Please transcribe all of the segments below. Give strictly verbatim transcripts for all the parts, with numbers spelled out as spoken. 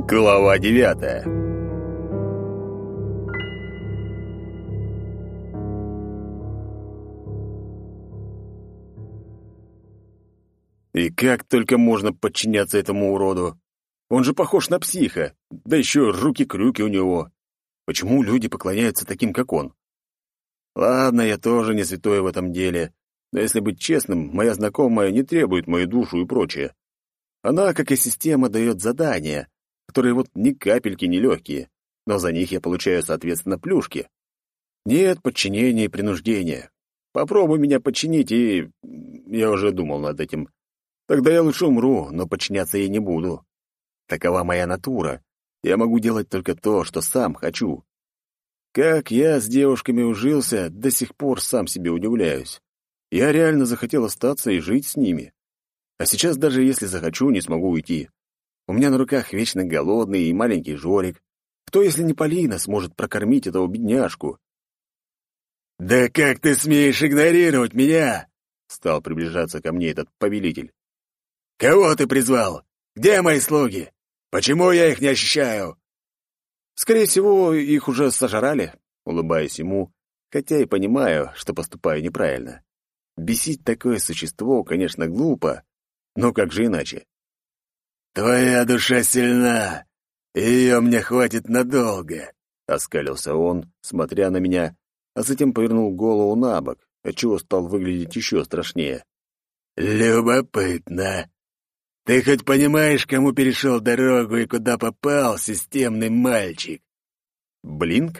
Глава девятая. И как только можно подчиняться этому уроду? Он же похож на психа, да еще руки-крюки у него. Почему люди поклоняются таким, как он? Ладно, я тоже не святой в этом деле, но если быть честным, моя знакомая не требует мою душу и прочее. Она, как и система, дает задания, которые вот ни капельки не легкие, но за них я получаю, соответственно, плюшки. Нет подчинения и принуждения. Попробуй меня подчинить, и... Я уже думал над этим. Тогда я лучше умру, но подчиняться ей не буду. Такова моя натура. Я могу делать только то, что сам хочу. Как я с девушками ужился, до сих пор сам себе удивляюсь. Я реально захотел остаться и жить с ними. А сейчас даже если захочу, не смогу уйти. У меня на руках вечно голодный и маленький Жорик. Кто, если не Полина, сможет прокормить этого бедняжку? «Да как ты смеешь игнорировать меня?» Стал приближаться ко мне этот повелитель. «Кого ты призвал? Где мои слуги? Почему я их не ощущаю?» «Скорее всего, их уже сожрали», — улыбаюсь ему, хотя и понимаю, что поступаю неправильно. Бесить такое существо, конечно, глупо, но как же иначе? «Твоя душа сильна, и ее мне хватит надолго», — оскалился он, смотря на меня, а затем повернул голову на бок, отчего стал выглядеть еще страшнее. «Любопытно. Ты хоть понимаешь, кому перешел дорогу и куда попал, системный мальчик?» «Блинк?»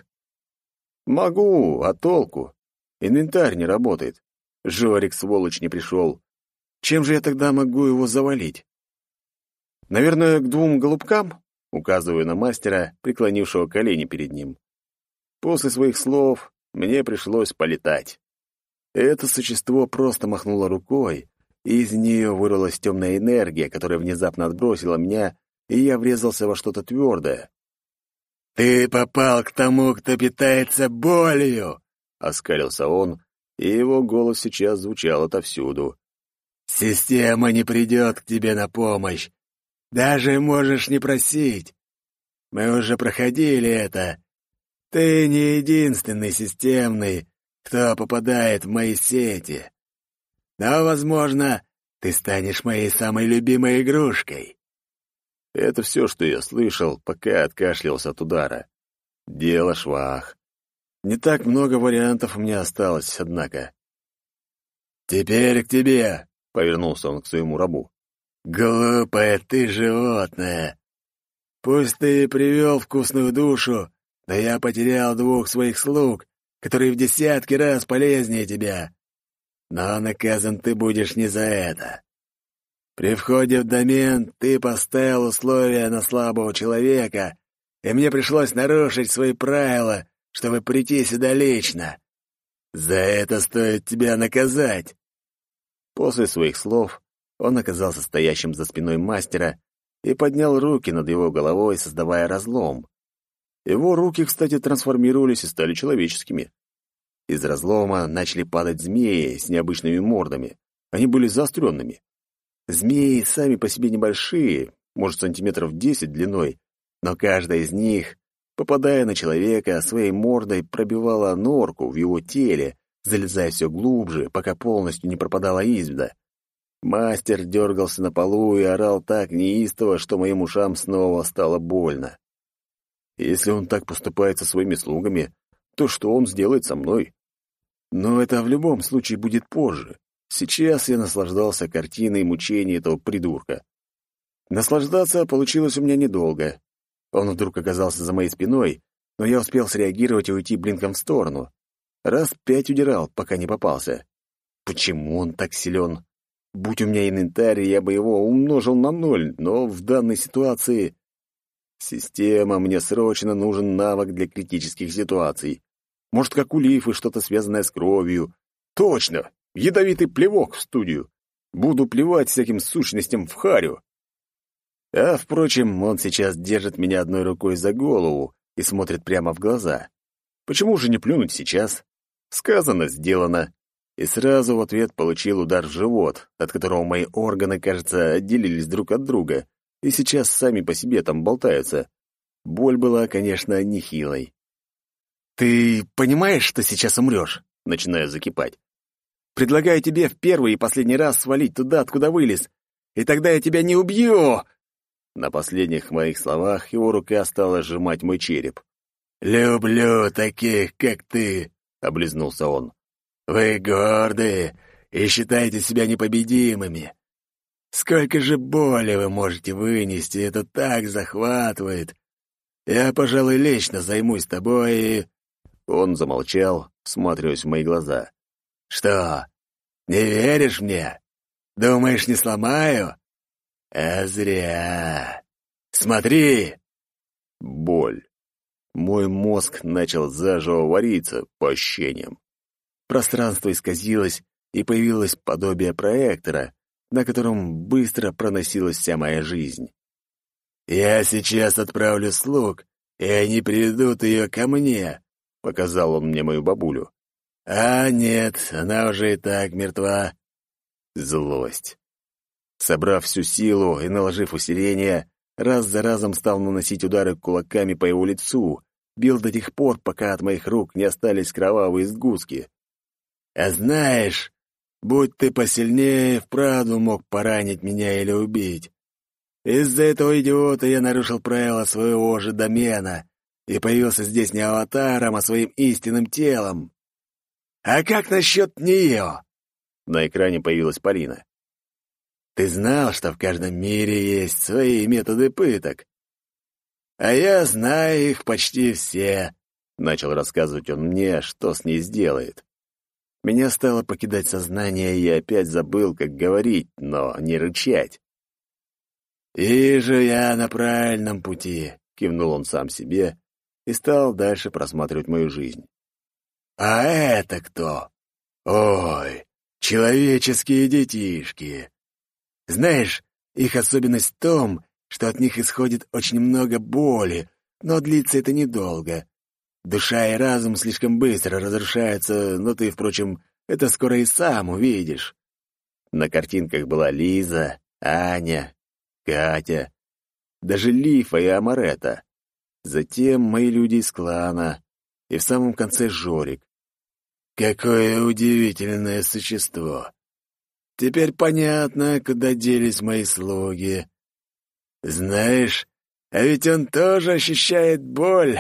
«Могу, а толку? Инвентарь не работает. Жорик, сволочь, не пришел. Чем же я тогда могу его завалить?» «Наверное, к двум голубкам?» — указываю на мастера, преклонившего колени перед ним. После своих слов мне пришлось полетать. Это существо просто махнуло рукой, и из нее вырвалась темная энергия, которая внезапно отбросила меня, и я врезался во что-то твердое. «Ты попал к тому, кто питается болью!» — оскалился он, и его голос сейчас звучал отовсюду. «Система не придет к тебе на помощь. Даже можешь не просить. Мы уже проходили это. Ты не единственный системный, кто попадает в мои сети. Но, возможно, ты станешь моей самой любимой игрушкой». Это все, что я слышал, пока откашлялся от удара. Дело швах. Не так много вариантов у меня осталось, однако. «Теперь к тебе», — повернулся он к своему рабу. «Глупое ты животное! Пусть ты привел вкусную душу, но я потерял двух своих слуг, которые в десятки раз полезнее тебя. Но наказан ты будешь не за это. При входе в домен ты поставил условия на слабого человека, и мне пришлось нарушить свои правила, чтобы прийти сюда лично. За это стоит тебя наказать». После своих слов он оказался стоящим за спиной мастера и поднял руки над его головой, создавая разлом. Его руки, кстати, трансформировались и стали человеческими. Из разлома начали падать змеи с необычными мордами. Они были заостренными. Змеи сами по себе небольшие, может, сантиметров десять длиной, но каждая из них, попадая на человека, своей мордой пробивала норку в его теле, залезая все глубже, пока полностью не пропадала из вида. Мастер дергался на полу и орал так неистово, что моим ушам снова стало больно. Если он так поступает со своими слугами, то что он сделает со мной? Но это в любом случае будет позже. Сейчас я наслаждался картиной мучений этого придурка. Наслаждаться получилось у меня недолго. Он вдруг оказался за моей спиной, но я успел среагировать и уйти блинком в сторону. Раз пять удирал, пока не попался. Почему он так силен? Будь у меня инвентарь, я бы его умножил на ноль, но в данной ситуации... Система, мне срочно нужен навык для критических ситуаций. Может, как у Лифы, что-то связанное с кровью. Точно! Ядовитый плевок в студию. Буду плевать всяким сущностям в харю. А, впрочем, он сейчас держит меня одной рукой за голову и смотрит прямо в глаза. Почему же не плюнуть сейчас? Сказано, сделано. И сразу в ответ получил удар в живот, от которого мои органы, кажется, отделились друг от друга, и сейчас сами по себе там болтаются. Боль была, конечно, нехилой. «Ты понимаешь, что сейчас умрешь?» — начинаю закипать. «Предлагаю тебе в первый и последний раз свалить туда, откуда вылез, и тогда я тебя не убью!» На последних моих словах его рука стала сжимать мой череп. «Люблю таких, как ты!» — облизнулся он. «Вы гордые и считаете себя непобедимыми. Сколько же боли вы можете вынести, это так захватывает. Я, пожалуй, лично займусь тобой и...» Он замолчал, всматриваясь в мои глаза. «Что, не веришь мне? Думаешь, не сломаю? А зря. Смотри!» Боль. Мой мозг начал заживо вариться по ощущениям. Пространство исказилось, и появилось подобие проектора, на котором быстро проносилась вся моя жизнь. «Я сейчас отправлю слуг, и они приведут ее ко мне», — показал он мне мою бабулю. «А нет, она уже и так мертва». Злость. Собрав всю силу и наложив усиление, раз за разом стал наносить удары кулаками по его лицу, бил до тех пор, пока от моих рук не остались кровавые сгустки. «А знаешь, будь ты посильнее, вправду мог поранить меня или убить. Из-за этого идиота я нарушил правила своего же домена и появился здесь не аватаром, а своим истинным телом. А как насчет нее?» На экране появилась Полина. «Ты знал, что в каждом мире есть свои методы пыток? А я знаю их почти все», — начал рассказывать он мне, что с ней сделает. Меня стало покидать сознание, и я опять забыл, как говорить, но не рычать. «Вижу, я на правильном пути», — кивнул он сам себе и стал дальше просматривать мою жизнь. «А это кто? Ой, человеческие детишки. Знаешь, их особенность в том, что от них исходит очень много боли, но длится это недолго. Душа и разум слишком быстро разрушаются, но ты, впрочем, это скоро и сам увидишь». На картинках была Лиза, Аня, Катя, даже Лифа и Амарета. Затем мои люди из клана, и в самом конце Жорик. Какое удивительное существо! Теперь понятно, куда делись мои слуги. Знаешь, а ведь он тоже ощущает боль.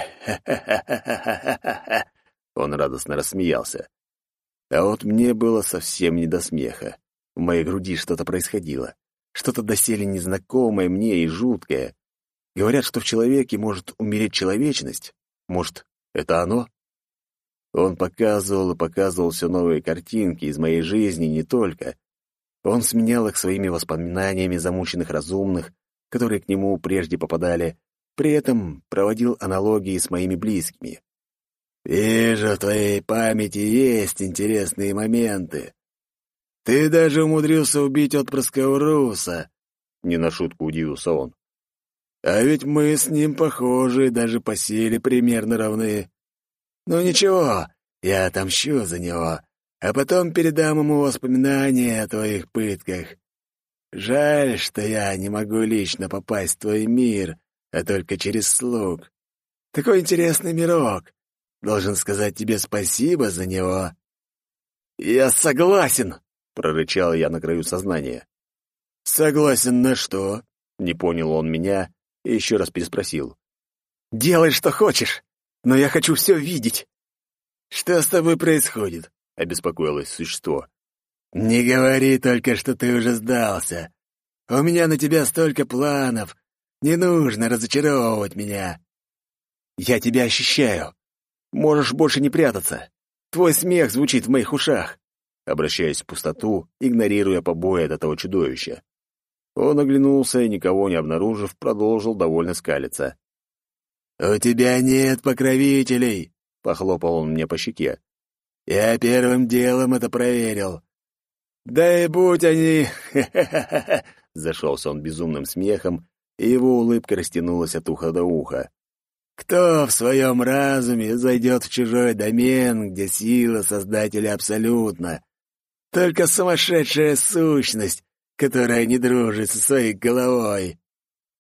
Он радостно рассмеялся. А вот мне было совсем не до смеха. В моей груди что-то происходило. Что-то доселе незнакомое мне и жуткое. Говорят, что в человеке может умереть человечность. Может, это оно? Он показывал и показывал все новые картинки из моей жизни не только. Он сменял их своими воспоминаниями замученных разумных, которые к нему прежде попадали, при этом проводил аналогии с моими близкими. «Вижу, в твоей памяти есть интересные моменты. Ты даже умудрился убить отпрыска Уруса», — не на шутку удивился он. «А ведь мы с ним похожи, даже по силе примерно равны. Ну ничего, я отомщу за него, а потом передам ему воспоминания о твоих пытках. Жаль, что я не могу лично попасть в твой мир, а только через слуг. Такой интересный мирок. Должен сказать тебе спасибо за него». «Я согласен», — прорычал я на краю сознания. «Согласен на что?» — не понял он меня и еще раз переспросил. «Делай, что хочешь, но я хочу все видеть». «Что с тобой происходит?» — обеспокоилось существо. «Не говори только, что ты уже сдался. У меня на тебя столько планов. Не нужно разочаровывать меня». «Я тебя ощущаю. Можешь больше не прятаться. Твой смех звучит в моих ушах», обращаясь в пустоту, игнорируя побои от этого чудовища. Он оглянулся и, никого не обнаружив, продолжил довольно скалиться. «У тебя нет покровителей», — похлопал он мне по щеке. «Я первым делом это проверил. Да и будь они...» Зашелся он безумным смехом, и его улыбка растянулась от уха до уха. «Кто в своем разуме зайдет в чужой домен, где сила Создателя абсолютна? Только сумасшедшая сущность, которая не дружит со своей головой».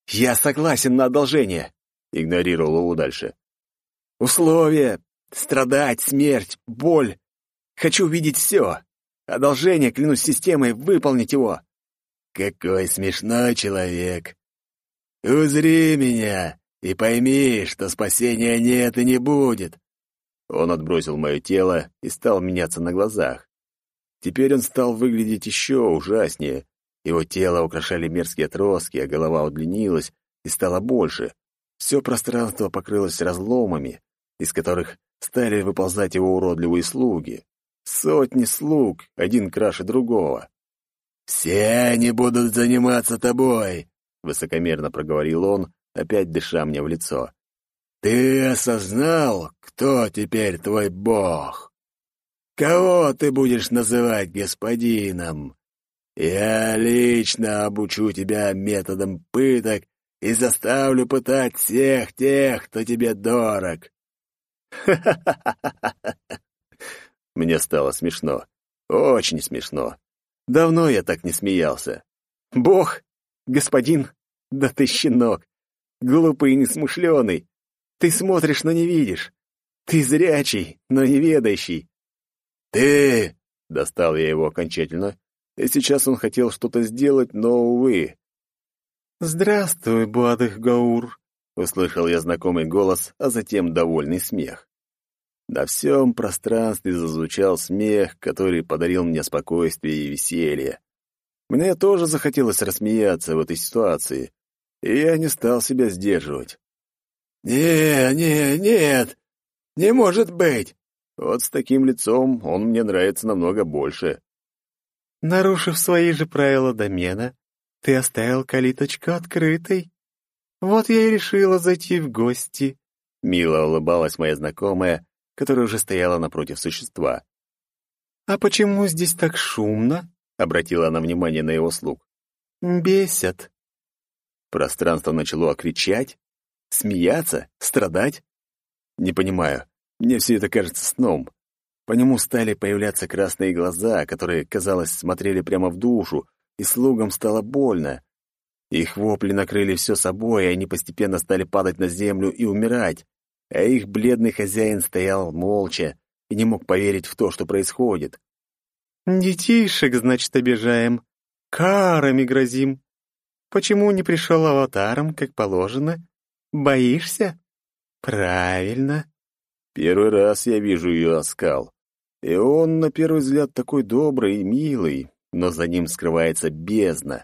«Я согласен на одолжение», — игнорировал его дальше. «Условия — страдать, смерть, боль. Хочу видеть все. Одолжение, клянусь системой, выполнить его». «Какой смешной человек. Узри меня и пойми, что спасения нет и не будет». Он отбросил мое тело и стал меняться на глазах. Теперь он стал выглядеть еще ужаснее. Его тело украшали мерзкие отростки, а голова удлинилась и стала больше. Все пространство покрылось разломами, из которых стали выползать его уродливые слуги. Сотни слуг, один краше другого. «Все они будут заниматься тобой», — высокомерно проговорил он, опять дыша мне в лицо. «Ты осознал, кто теперь твой бог? Кого ты будешь называть господином? Я лично обучу тебя методам пыток и заставлю пытать всех тех, кто тебе дорог». Мне стало смешно. Очень смешно. Давно я так не смеялся. «Бог? Господин? Да ты щенок! Глупый и несмышленый! Ты смотришь, но не видишь! Ты зрячий, но не ведающий!» «Ты!» — достал я его окончательно, и сейчас он хотел что-то сделать, но, увы. «Здравствуй, Буадых-Гаур!» — услышал я знакомый голос, а затем довольный смех. На всем пространстве зазвучал смех, который подарил мне спокойствие и веселье. Мне тоже захотелось рассмеяться в этой ситуации, и я не стал себя сдерживать. «Не, не, нет, не может быть!» Вот с таким лицом он мне нравится намного больше. «Нарушив свои же правила домена, ты оставил калиточку открытой. Вот я и решила зайти в гости», — мило улыбалась моя знакомая, которая уже стояла напротив существа. «А почему здесь так шумно?» — обратила она внимание на его слуг. «Бесят». Пространство начало кричать, смеяться, страдать. Не понимаю, мне все это кажется сном. По нему стали появляться красные глаза, которые, казалось, смотрели прямо в душу, и слугам стало больно. Их вопли накрыли все собой, и они постепенно стали падать на землю и умирать. А их бледный хозяин стоял молча и не мог поверить в то, что происходит. «Детишек, значит, обижаем, карами грозим. Почему не пришел аватаром, как положено? Боишься? Правильно. Первый раз я вижу ее оскал. И он, на первый взгляд, такой добрый и милый, но за ним скрывается бездна.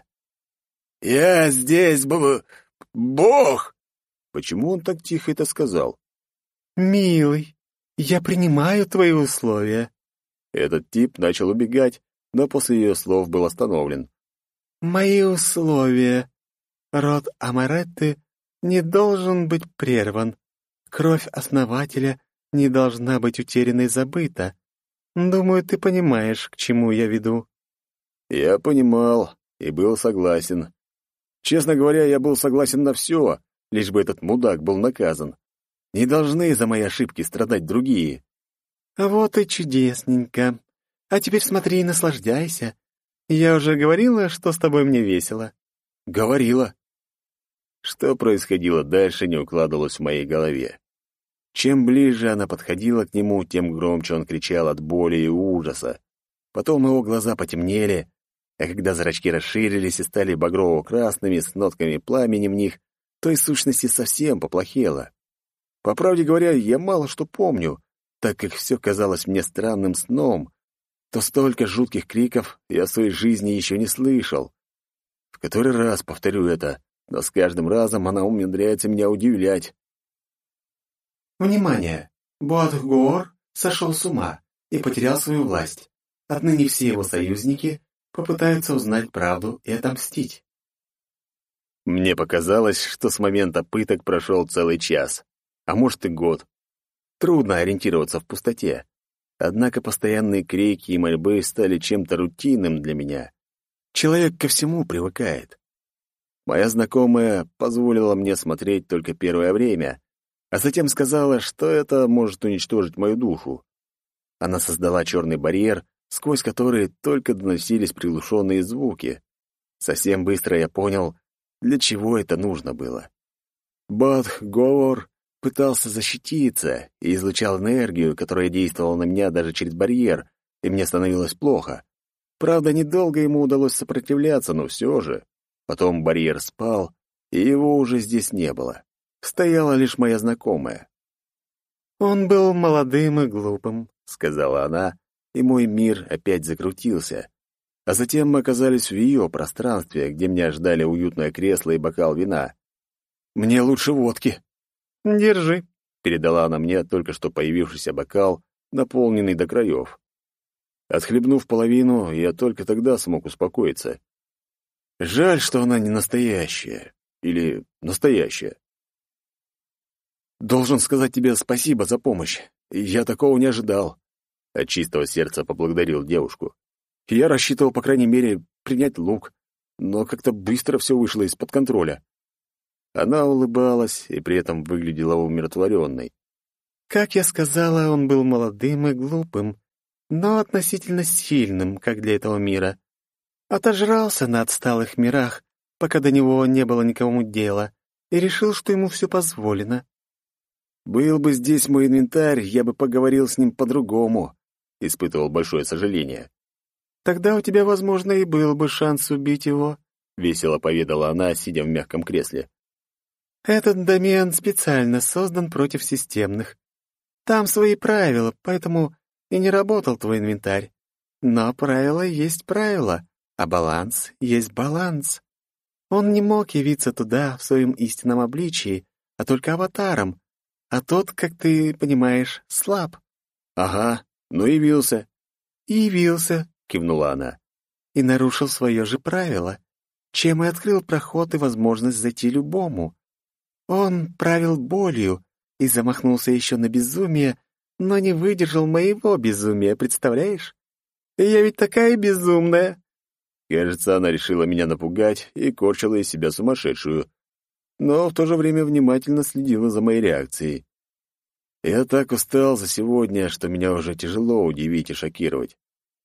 «Я здесь, б... Бог!» Почему он так тихо это сказал? «Милый, я принимаю твои условия». Этот тип начал убегать, но после ее слов был остановлен. «Мои условия. Род Амаретты не должен быть прерван. Кровь основателя не должна быть утеряна и забыта. Думаю, ты понимаешь, к чему я веду». Я понимал и был согласен. Честно говоря, я был согласен на все, лишь бы этот мудак был наказан. Не должны за мои ошибки страдать другие. Вот и чудесненько. А теперь смотри и наслаждайся. Я уже говорила, что с тобой мне весело. Говорила. Что происходило дальше, не укладывалось в моей голове. Чем ближе она подходила к нему, тем громче он кричал от боли и ужаса. Потом его глаза потемнели, а когда зрачки расширились и стали багрово-красными с нотками пламени в них, то и сущности совсем поплохело. По правде говоря, я мало что помню, так как все казалось мне странным сном, то столько жутких криков я в своей жизни еще не слышал. В который раз повторю это, но с каждым разом она умудряется меня удивлять. Внимание! Буадых-Гоор сошел с ума и потерял свою власть. Отныне все его союзники попытаются узнать правду и отомстить. Мне показалось, что с момента пыток прошел целый час, а может и год. Трудно ориентироваться в пустоте. Однако постоянные крики и мольбы стали чем-то рутинным для меня. Человек ко всему привыкает. Моя знакомая позволила мне смотреть только первое время, а затем сказала, что это может уничтожить мою душу. Она создала черный барьер, сквозь который только доносились приглушенные звуки. Совсем быстро я понял, для чего это нужно было. Бодх-Говор пытался защититься и излучал энергию, которая действовала на меня даже через барьер, и мне становилось плохо. Правда, недолго ему удалось сопротивляться, но все же. Потом барьер спал, и его уже здесь не было. Стояла лишь моя знакомая. «Он был молодым и глупым», — сказала она, и мой мир опять закрутился. А затем мы оказались в ее пространстве, где меня ждали уютное кресло и бокал вина. «Мне лучше водки». «Держи», — передала она мне только что появившийся бокал, наполненный до краев. Отхлебнув половину, я только тогда смог успокоиться. Жаль, что она не настоящая. Или настоящая. «Должен сказать тебе спасибо за помощь. Я такого не ожидал». От чистого сердца поблагодарил девушку. Я рассчитывал, по крайней мере, принять лук, но как-то быстро все вышло из-под контроля. Она улыбалась и при этом выглядела умиротворенной. «Как я сказала, он был молодым и глупым, но относительно сильным, как для этого мира. Отожрался на отсталых мирах, пока до него не было никому дела, и решил, что ему все позволено. Был бы здесь мой инвентарь, я бы поговорил с ним по-другому», — испытывал большое сожаление. «Тогда у тебя, возможно, и был бы шанс убить его», — весело поведала она, сидя в мягком кресле. «Этот домен специально создан против системных. Там свои правила, поэтому и не работал твой инвентарь. Но правило есть правило, а баланс есть баланс. Он не мог явиться туда в своем истинном обличии, а только аватаром, а тот, как ты понимаешь, слаб». «Ага, ну явился». «Явился», — кивнула она, — «и нарушил свое же правило, чем и открыл проход и возможность зайти любому. Он правил болью и замахнулся еще на безумие, но не выдержал моего безумия, представляешь? Я ведь такая безумная». Кажется, она решила меня напугать и корчила из себя сумасшедшую, но в то же время внимательно следила за моей реакцией. Я так устал за сегодня, что меня уже тяжело удивить и шокировать.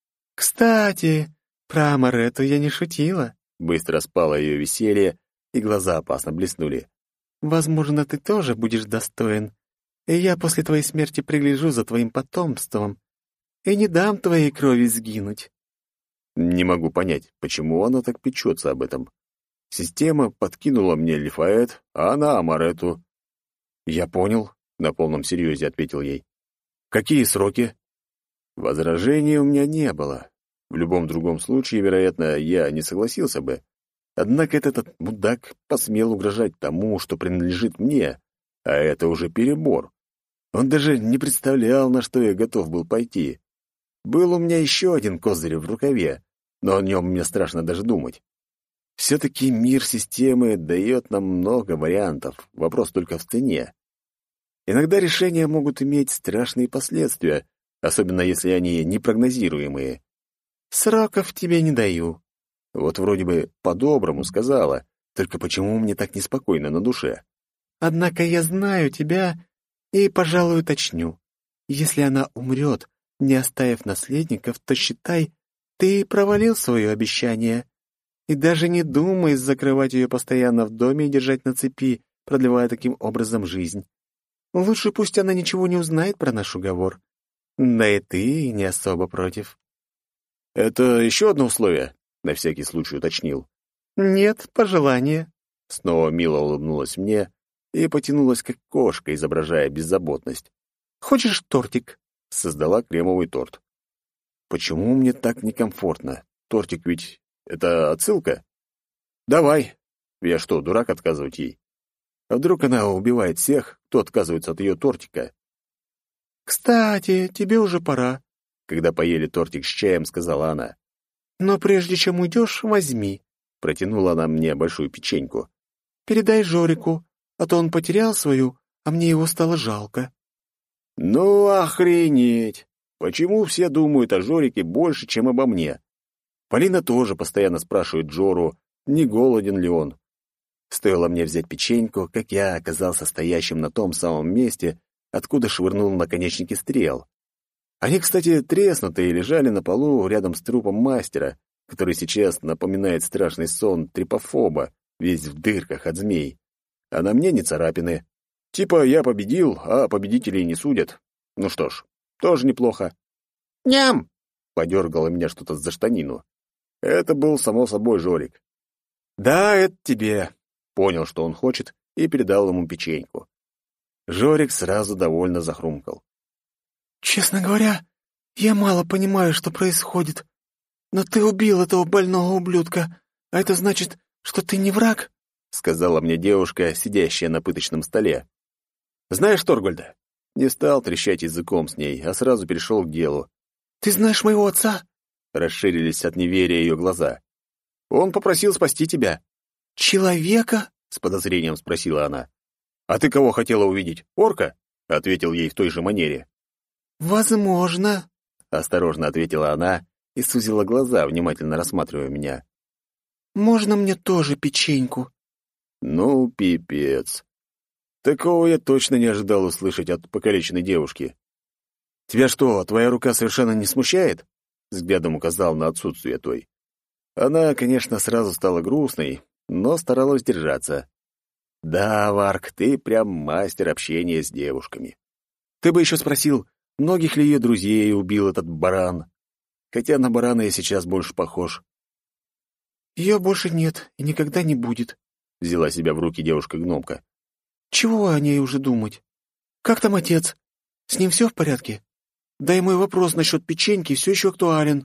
«Кстати, про Амарету я не шутила», — быстро спало ее веселье, и глаза опасно блеснули. «Возможно, ты тоже будешь достоин, и я после твоей смерти пригляжу за твоим потомством и не дам твоей крови сгинуть». Не могу понять, почему она так печется об этом. Система подкинула мне Лифаэт, а она Амарету. «Я понял», — на полном серьезе ответил ей. «Какие сроки?» Возражений у меня не было. В любом другом случае, вероятно, я не согласился бы. Однако этот мудак посмел угрожать тому, что принадлежит мне, а это уже перебор. Он даже не представлял, на что я готов был пойти. Был у меня еще один козырь в рукаве, но о нем мне страшно даже думать. Все-таки мир системы дает нам много вариантов, вопрос только в цене. Иногда решения могут иметь страшные последствия, особенно если они непрогнозируемые. «Сроков тебе не даю». Вот вроде бы по-доброму сказала, только почему мне так неспокойно на душе? «Однако я знаю тебя и, пожалуй, уточню. Если она умрет, не оставив наследников, то считай, ты провалил свое обещание. И даже не думай закрывать ее постоянно в доме и держать на цепи, продлевая таким образом жизнь. Лучше пусть она ничего не узнает про наш уговор. Да и ты не особо против». «Это еще одно условие?» — на всякий случай уточнил. «Нет, пожелание». Снова мило улыбнулась мне и потянулась, как кошка, изображая беззаботность. «Хочешь тортик?» — создала кремовый торт. «Почему мне так некомфортно? Тортик ведь это отсылка?» «Давай». Я что, дурак отказывать ей? А вдруг она убивает всех, кто отказывается от ее тортика? «Кстати, тебе уже пора», — когда поели тортик с чаем, сказала она. «Но прежде чем уйдешь, возьми», — протянула она мне большую печеньку. «Передай Жорику, а то он потерял свою, а мне его стало жалко». «Ну, охренеть! Почему все думают о Жорике больше, чем обо мне? Полина тоже постоянно спрашивает Джору, не голоден ли он. Стоило мне взять печеньку, как я оказался стоящим на том самом месте, откуда швырнул наконечники стрел. Они, кстати, треснутые, лежали на полу рядом с трупом мастера, который сейчас напоминает страшный сон трипофоба, весь в дырках от змей. А на мне не царапины. Типа я победил, а победителей не судят. Ну что ж, тоже неплохо. «Ням!» — подергало меня что-то за штанину. Это был, само собой, Жорик. «Да, это тебе», — понял, что он хочет, и передал ему печеньку. Жорик сразу довольно захрумкал. «Честно говоря, я мало понимаю, что происходит. Но ты убил этого больного ублюдка, а это значит, что ты не враг?» — сказала мне девушка, сидящая на пыточном столе. «Знаешь Торгольда?» Не стал трещать языком с ней, а сразу перешел к делу. «Ты знаешь моего отца?» Расширились от неверия ее глаза. «Он попросил спасти тебя». «Человека?» — с подозрением спросила она. «А ты кого хотела увидеть? Орка?» — ответил ей в той же манере. «Возможно», — осторожно ответила она и сузила глаза, внимательно рассматривая меня. «Можно мне тоже печеньку?» Ну, пипец. Такого я точно не ожидал услышать от покалеченной девушки. «Тебя что, твоя рука совершенно не смущает?» — взглядом указал на отсутствие той. Она, конечно, сразу стала грустной, но старалась держаться. «Да, Варк, ты прям мастер общения с девушками. Ты бы еще спросил, многих ли ее друзей убил этот баран? Хотя на барана я сейчас больше похож». «Ее больше нет и никогда не будет», — взяла себя в руки девушка-гномка. «Чего о ней уже думать? Как там отец? С ним все в порядке? Да и мой вопрос насчет печеньки все еще актуален».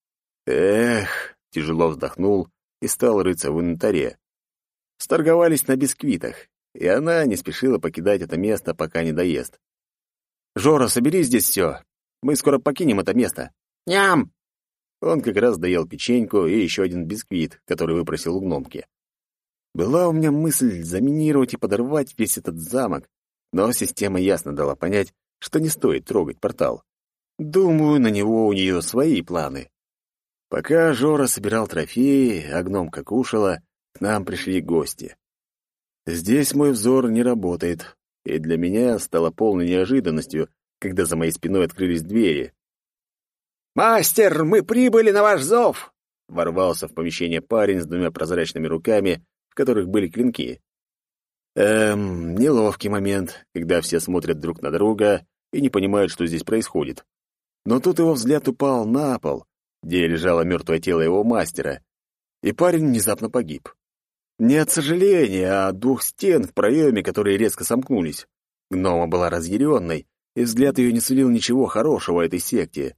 «Эх», — тяжело вздохнул и стал рыться в инвентаре. Сторговались на бисквитах, и она не спешила покидать это место, пока не доест. «Жора, собери здесь все. Мы скоро покинем это место». «Ням!» Он как раз доел печеньку и еще один бисквит, который выпросил у гномки. Была у меня мысль заминировать и подорвать весь этот замок, но система ясно дала понять, что не стоит трогать портал. Думаю, на него у нее свои планы. Пока Жора собирал трофеи, а гномка кушала, к нам пришли гости. Здесь мой взор не работает, и для меня стало полной неожиданностью, когда за моей спиной открылись двери. «Мастер, мы прибыли на ваш зов!» Ворвался в помещение парень с двумя прозрачными руками, в которых были клинки. Эм, неловкий момент, когда все смотрят друг на друга и не понимают, что здесь происходит. Но тут его взгляд упал на пол, где лежало мертвое тело его мастера, и парень внезапно погиб. Не от сожаления, а от двух стен в проеме, которые резко сомкнулись. Гнома была разъяренной, и взгляд ее не сулил ничего хорошего этой секте.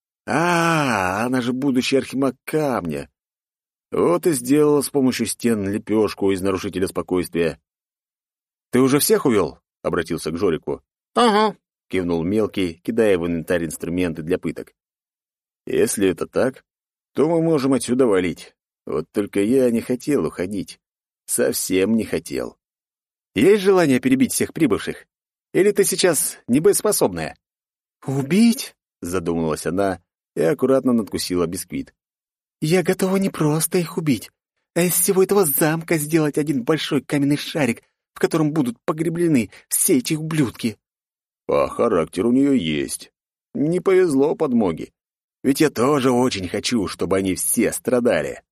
А, она же будущий архимаг камня. Вот и сделала с помощью стен лепешку из нарушителя спокойствия. «Ты уже всех увел?» — обратился к Жорику. «Ага», — кивнул мелкий, кидая в инвентарь инструменты для пыток. «Если это так, то мы можем отсюда валить. Вот только я не хотел уходить. Совсем не хотел. Есть желание перебить всех прибывших? Или ты сейчас небоеспособная?» «Убить?» — задумалась она и аккуратно надкусила бисквит. «Я готова не просто их убить, а из всего этого замка сделать один большой каменный шарик, в котором будут погреблены все эти ублюдки». А характер у нее есть. Не повезло подмоге. Ведь я тоже очень хочу, чтобы они все страдали.